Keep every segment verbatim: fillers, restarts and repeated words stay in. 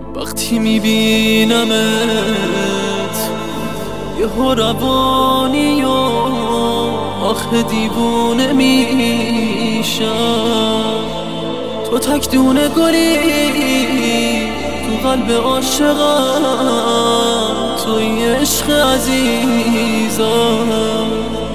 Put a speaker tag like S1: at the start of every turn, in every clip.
S1: وقتی میبینمت یه روانی و آخه دیوونه میشم. تو تک دونه گلی تو قلب عاشقم، توی عشق عزیزم.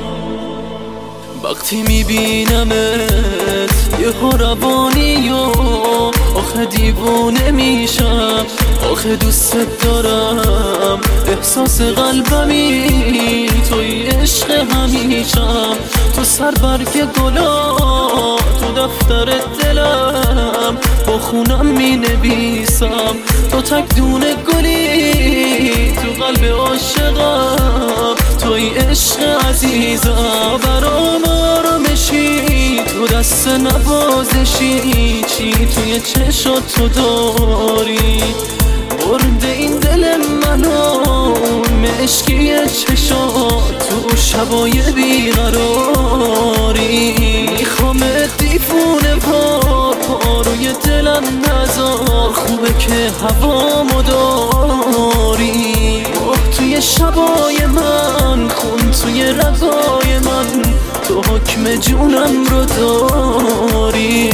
S1: وقتی میبینمت یه روانی و آخه دیوونه میشم. آخه دوست دارم احساس قلبمی، توی عشق همیشم. تو سر برگ گلا تو دفتر دلم، با خونم می نویسم. تو تک دونه گلی تو قلب عاشقم، توی عشق عزیزم. برام آرامشی تو دست نوازشی، چی توی چشات تو داری برده این دل منو مشکی چشات تو شبای بیقراری. میخوامت دیفونه پار پاروی دلم نذار، خوبه که هوامو داری. آه توی شبای من خون توی رگای من، تو حکم جونم رو داری.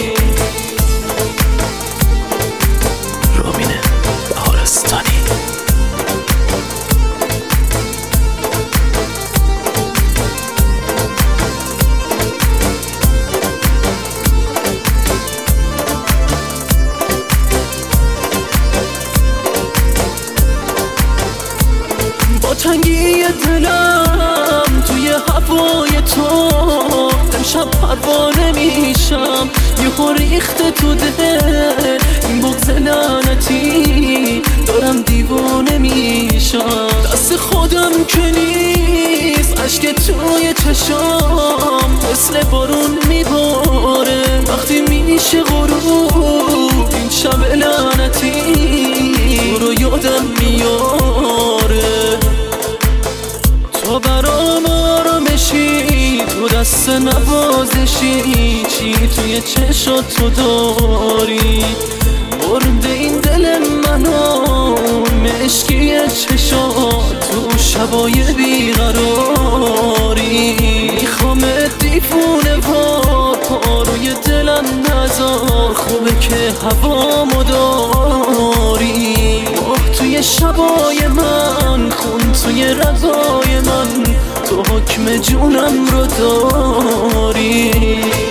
S1: تنگی دلم توی هوای تو امشب پروانه میشم. یهو ریخته تو دل این بغض لعنتی، دارم دیوانه میشم. دست خودم که نیست اشک توی چشام مثل بارون میباره. وقتی میشه غروب این شب لعنتی رو یادم میاره. تو برام آرامشی تو دست نوازشی، چی توی چشات تو داری برده این دل منو مشکی چشات تو شبای بیقراری. میخوامت دیفونه پار پاروی دلم نذار، خوبه که هوامو داری. آه توی شبای من خون توی رگای من، تو حکم جونم رو داری.